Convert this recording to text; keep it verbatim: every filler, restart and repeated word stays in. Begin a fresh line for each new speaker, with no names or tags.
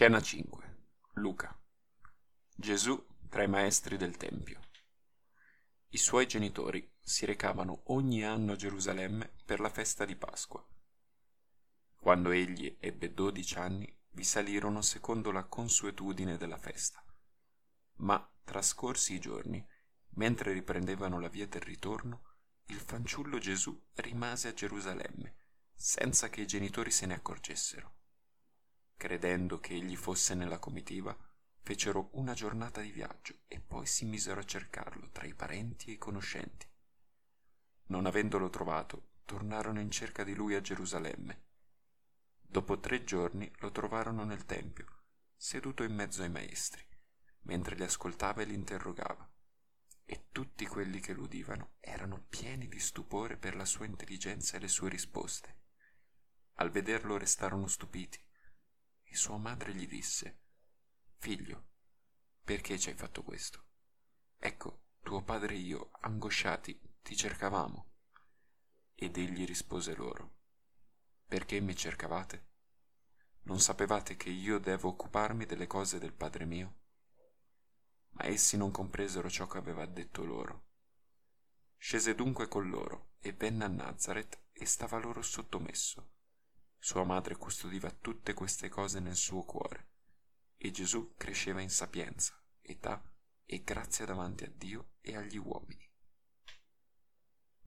Scena cinque. Luca. Gesù tra i maestri del Tempio. I suoi genitori si recavano ogni anno a Gerusalemme per la festa di Pasqua. Quando egli ebbe dodici anni, vi salirono secondo la consuetudine della festa. Ma, trascorsi i giorni, mentre riprendevano la via del ritorno, il fanciullo Gesù rimase a Gerusalemme, senza che i genitori se ne accorgessero. Credendo che egli fosse nella comitiva, fecero una giornata di viaggio e poi si misero a cercarlo tra i parenti e i conoscenti. Non avendolo trovato, tornarono in cerca di lui a Gerusalemme. Dopo tre giorni lo trovarono nel tempio, seduto in mezzo ai maestri, mentre li ascoltava e li interrogava. E tutti quelli che lo udivano erano pieni di stupore per la sua intelligenza e le sue risposte. Al vederlo restarono stupiti. E sua madre gli disse: «Figlio, perché ci hai fatto questo? Ecco, tuo padre e io, angosciati, ti cercavamo». Ed egli rispose loro: «Perché mi cercavate? Non sapevate che io devo occuparmi delle cose del Padre mio?» Ma essi non compresero ciò che aveva detto loro. Scese dunque con loro e venne a Nazaret e stava loro sottomesso. Sua madre custodiva tutte queste cose nel suo cuore. E Gesù cresceva in sapienza, età e grazia davanti a Dio e agli uomini.